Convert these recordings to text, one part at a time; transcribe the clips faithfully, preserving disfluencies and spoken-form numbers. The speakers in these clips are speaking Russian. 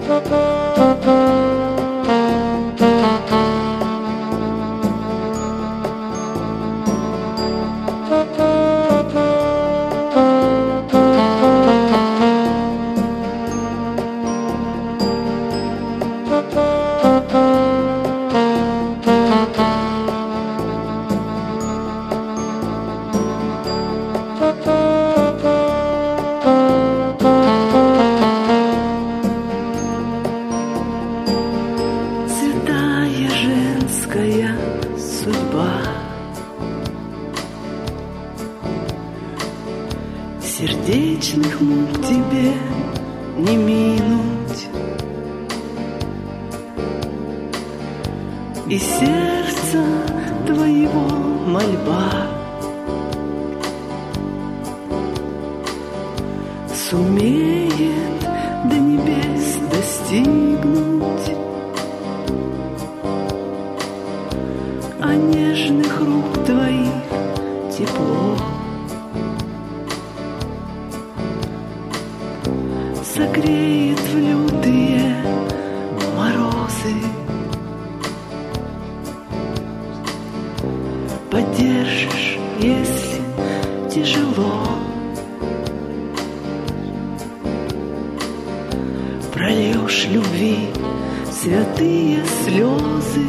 Сердечных мук тебе не минуть, и сердца твоего мольба сумеет до небес достигнуть, а нежных рук твоих тепло согреет в лютые морозы, поддержишь, если тяжело, прольешь любви святые слезы.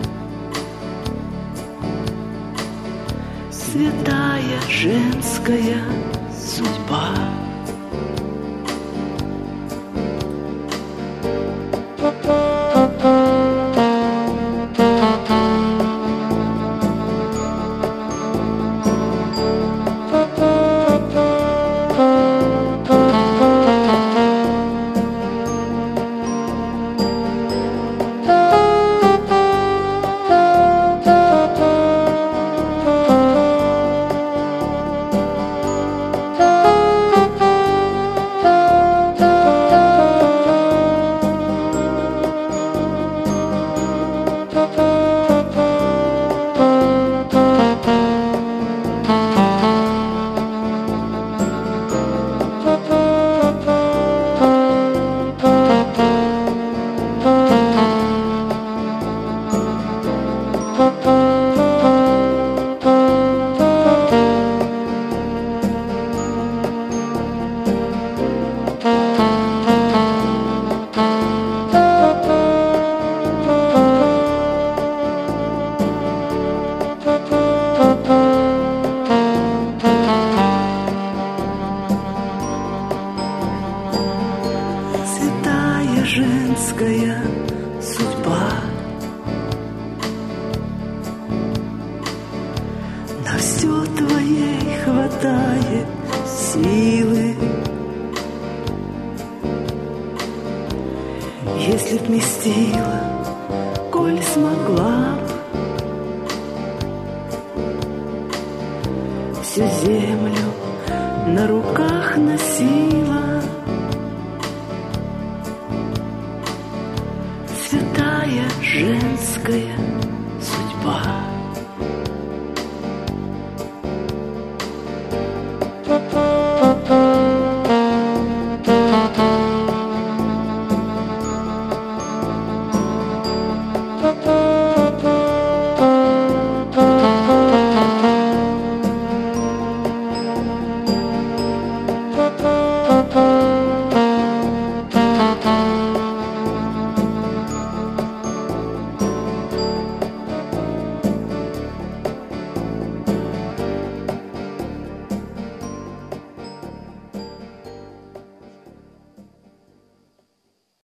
Святая женская судьба. Женская судьба. На все твоей хватает силы, если б вместила, коль смогла б всю землю на руках носила. Святая женская судьба.